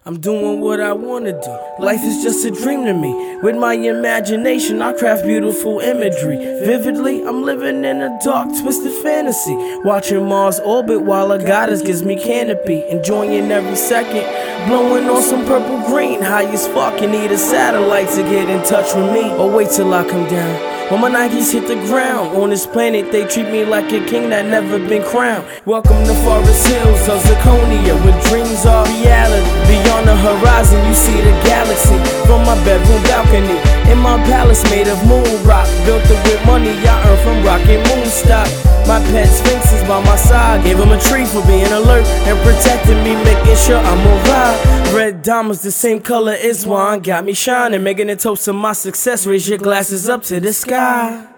I'm doing what I wanna do. Life is just a dream to me. With my imagination, I craft beautiful imagery. Vividly, I'm living in a dark, twisted fantasy. Watching Mars orbit while a goddess gives me canopy. Enjoying every second, blowing on some purple green. High as fuck, you need a satellite to get in touch with me. Or wait till I come down. When my Nikes hit the ground, on this planet they treat me like a king that never been crowned. Welcome to Forest Hills of Zirconia, where dreams are reality. Beyond the horizon you see the galaxy, from my bedroom balcony. In my palace made of moon rock, built it with money I earned from rocking Moonstock. My pet Sphinx is by my side, gave him a treat for being alert and protecting me, making sure I'm alright. Red diamonds the same color as wine, got me shining, making a toast to my success. Raise your glasses up to the sky.